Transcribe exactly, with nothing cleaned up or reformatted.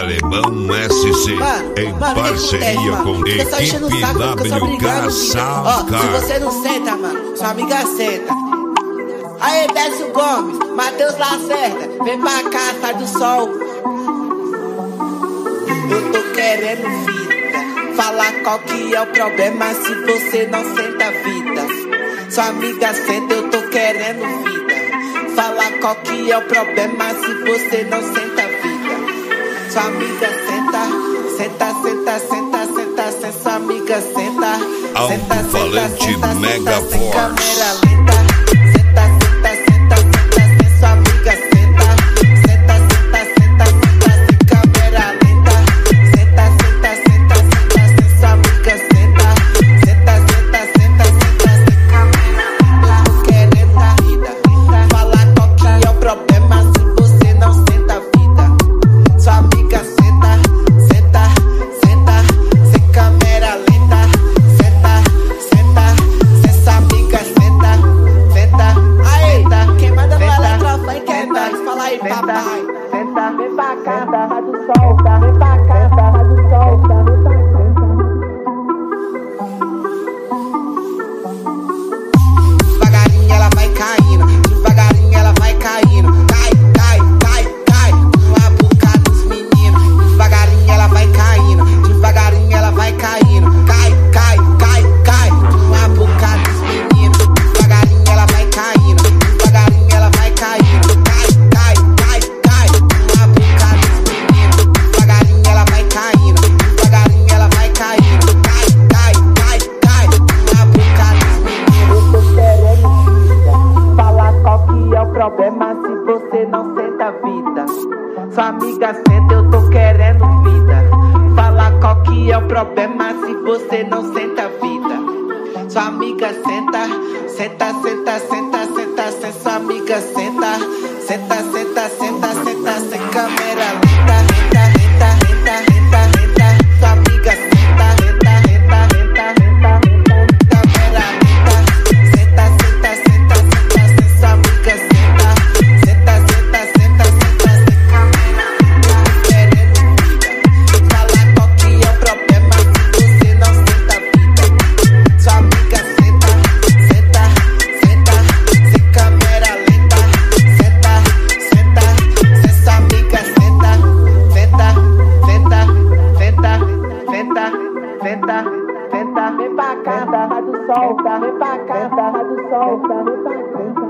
Alemão S C, mano, em mano, parceria acontece, com equipe W K Sound. Ó, se você não senta, mano, sua amiga senta. Aê, Décio Gomes, Matheus Lacerda, vem pra cá, sai do sol. Eu tô querendo vida, falar qual que é o problema se você não senta vida. Sua amiga senta, eu tô querendo vida, falar qual que é o problema se você não senta vida. Sua amiga senta, senta, senta, senta, senta, senta, sua amiga senta, senta, senta, senta, Mega senta, sem Force. câmera lenta. Senta, senta, senta, senta, senta, sua amiga senta, senta, senta, senta, senta, sem câmera lenta. Senta, senta, senta, senta, senta, sua amiga senta, senta, senta, senta, senta, sem câmera lenta. Tô querendo a vida, falar qual que é o problema se você não senta a vida. Sua amiga senta, senta, senta, sem câmera lenta. Senta, senta, senta, sua amiga senta, senta, aê, quem manda no eletrofunk é nós, fala aí papai. Senta, vem pra cá, tá do sol, tá, vem pra cá, tá do sol, tá, vem pra cá. Devagarinho ela vai caindo, devagarinho ela vai caindo. Cai, cai, cai, cai, uma boca dos meninos. Devagarinho ela vai caindo, devagarinho ela vai caindo. Cai, cai, cai, cai, uma boca dos meninos. Devagarinho ela vai caindo, devagarinho ela vai caindo. Cai, cai, cai, cai, uma boca dos meninos. Devagarinho ela vai caindo, devagarinho ela vai caindo. Cai, cai, cai, cai, uma boca dos meninos. Eu tô querendo vida, falar qual que é o problema se você não senta a vida. Sua amiga senta, eu tô querendo vida, falar qual que é o problema se você não senta a vida. Sua amiga senta, senta, senta, senta, senta, senta, sua amiga senta, senta, senta, senta, senta, sem câmera lenta, lenta, lenta, lenta, lenta, lenta, sua amiga senta, lenta, lenta, lenta, lenta, lenta, câmera lenta, senta, senta, senta, senta, senta, sua amiga senta, senta, senta, senta, senta, sem câmera lenta, querendo vida, falar qual que é o problema se você não senta a vida. Sua amiga senta, senta, senta, sem câmera lenta. Senta, senta, senta, sua amiga senta, senta, senta, senta, senta, senta, senta, vem pra cá, tá do sol, tá, vem pra cá, tá do sol, tá, vem pra cá.